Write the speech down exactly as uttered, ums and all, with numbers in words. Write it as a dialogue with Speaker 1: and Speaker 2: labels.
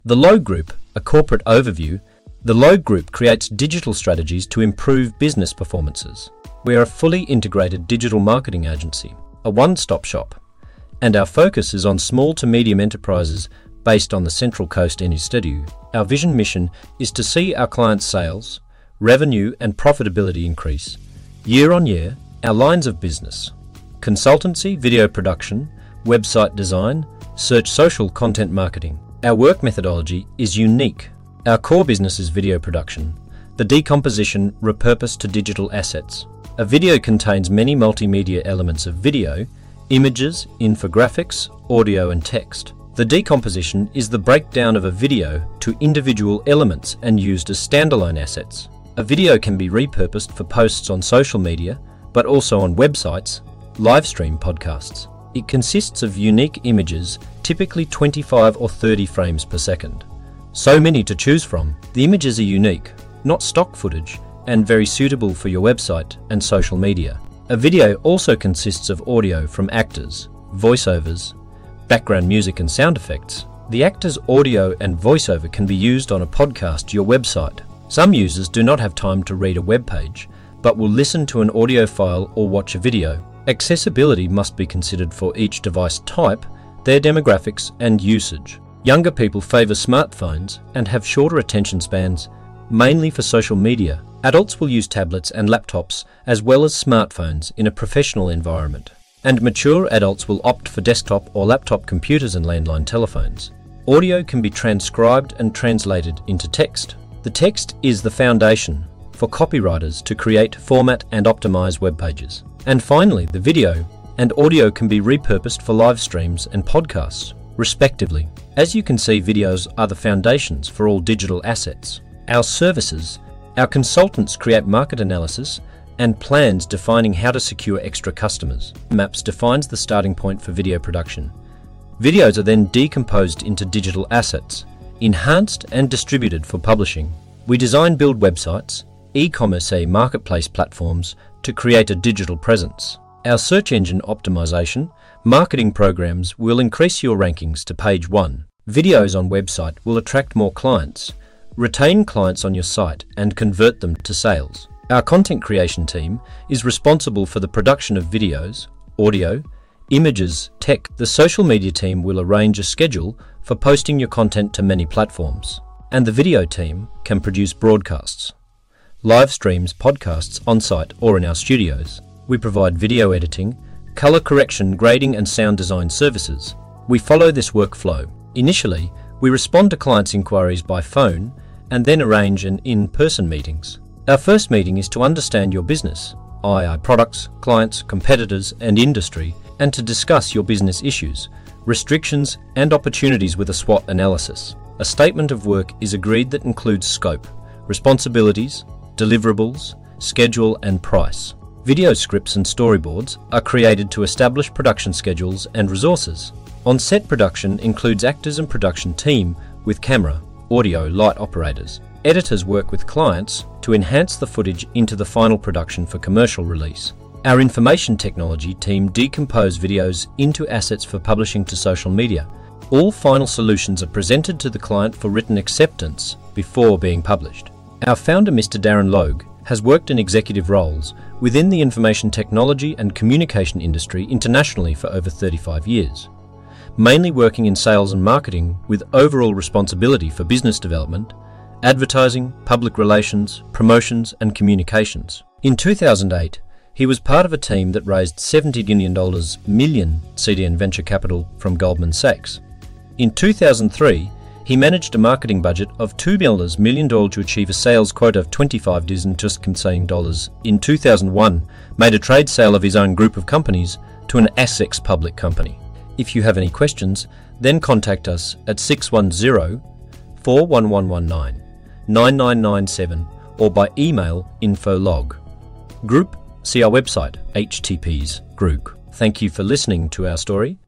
Speaker 1: The Logue Group, a corporate overview. The Logue Group creates digital strategies to improve business performances. We are a fully integrated digital marketing agency, a one-stop shop, and our focus is on small to medium enterprises based on the Central Coast and Estadu. Our vision mission is to see our clients' sales, revenue and profitability increase year on year. Our lines of business: consultancy, video production, website design, search social content marketing. Our work methodology is unique. Our core business is video production, the decomposition repurposed to digital assets. A video contains many multimedia elements of video, images, infographics, audio and text. The decomposition is the breakdown of a video to individual elements and used as standalone assets. A video can be repurposed for posts on social media, but also on websites, live stream podcasts. It consists of unique images, typically twenty-five or thirty frames per second. So many to choose from. The images are unique, not stock footage, and very suitable for your website and social media. A video also consists of audio from actors, voiceovers, background music and sound effects. The actor's audio and voiceover can be used on a podcast, your website. Some users do not have time to read a web page, but will listen to an audio file or watch a video. Accessibility must be considered for each device type, their demographics and usage. Younger people favour smartphones and have shorter attention spans, mainly for social media. Adults will use tablets and laptops as well as smartphones in a professional environment. And mature adults will opt for desktop or laptop computers and landline telephones. Audio can be transcribed and translated into text. The text is the foundation for copywriters to create, format and optimize web pages. And finally, the video and audio can be repurposed for live streams and podcasts, respectively. As you can see, videos are the foundations for all digital assets. Our services, our consultants create market analysis and plans defining how to secure extra customers. Maps defines the starting point for video production. Videos are then decomposed into digital assets, enhanced and distributed for publishing. We design build websites, e-commerce marketplace platforms to create a digital presence. Our search engine optimization, marketing programs will increase your rankings to page one. Videos on website will attract more clients, retain clients on your site and convert them to sales. Our content creation team is responsible for the production of videos, audio, images, text. The social media team will arrange a schedule for posting your content to many platforms. And the video team can produce broadcasts, live streams, podcasts on-site or in our studios. We provide video editing, color correction, grading and sound design services. We follow this workflow. Initially, we respond to clients' inquiries by phone and then arrange an in-person meetings. Our first meeting is to understand your business, that is products, clients, competitors and industry, and to discuss your business issues, restrictions and opportunities with a SWOT analysis. A statement of work is agreed that includes scope, responsibilities, deliverables, schedule and price. Video scripts and storyboards are created to establish production schedules and resources. On-set production includes actors and production team with camera, audio, light operators. Editors work with clients to enhance the footage into the final production for commercial release. Our information technology team decompose videos into assets for publishing to social media. All final solutions are presented to the client for written acceptance before being published. Our founder, Mister Darren Logue, has worked in executive roles within the information technology and communication industry internationally for over thirty-five years, mainly working in sales and marketing with overall responsibility for business development, advertising, public relations, promotions and communications. In two thousand eight, he was part of a team that raised seventy million dollars million C D N venture capital from Goldman Sachs. In two thousand three, he managed a marketing budget of two million dollars to achieve a sales quota of twenty-five dollars. In two thousand one, made a trade sale of his own group of companies to an ASX public company. If you have any questions, then contact us at six one zero, four one one one nine, nine nine nine seven or by email infolog. Group, see our website, H T Ps Group. Thank you for listening to our story.